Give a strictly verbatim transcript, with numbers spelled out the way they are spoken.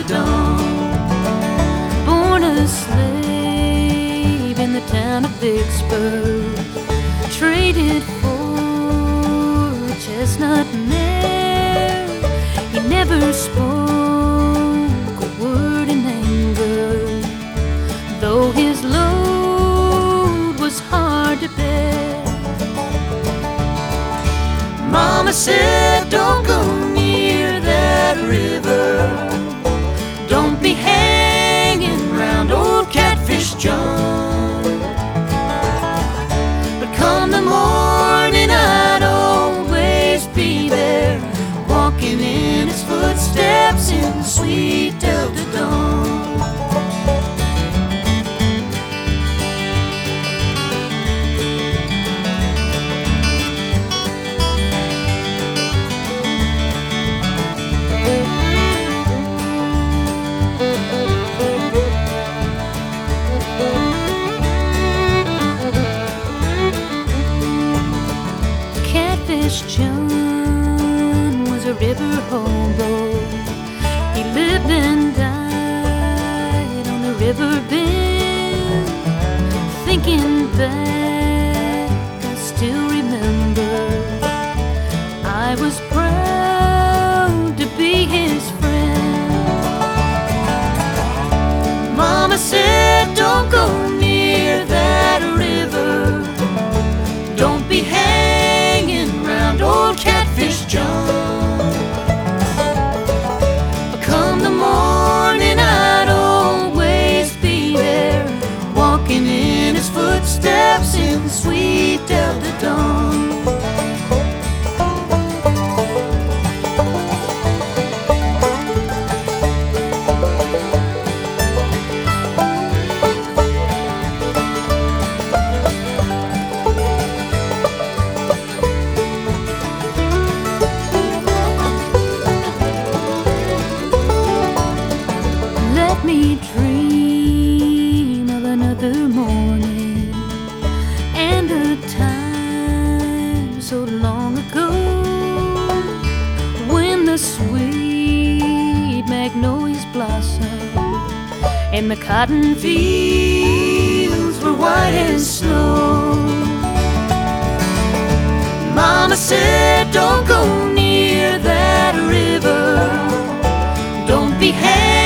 dawn. Born a slave in the town of Vicksburg, traded for a chestnut mare. He never spoke a word in anger, though his load was hard to bear. Mama said, don't go near that river, don't be hanging round old Catfish John. But come the morning, I'd always be there, walking in his footsteps in the sweet Delta dawn. Catfish John was a river hobo. He lived and died on the river bend. Thinking back, I still remember I was proud to be his friend. Mama said, don't go near that river, don't be hanging round old Catfish John. But come the morning, I'd always be there, walking in his footsteps in the sweet Delta dawn. Let me dream of another morning and a time so long ago, when the sweet magnolias blossomed and the cotton fields were white as snow. Mama said, don't go near that river, don't be hanging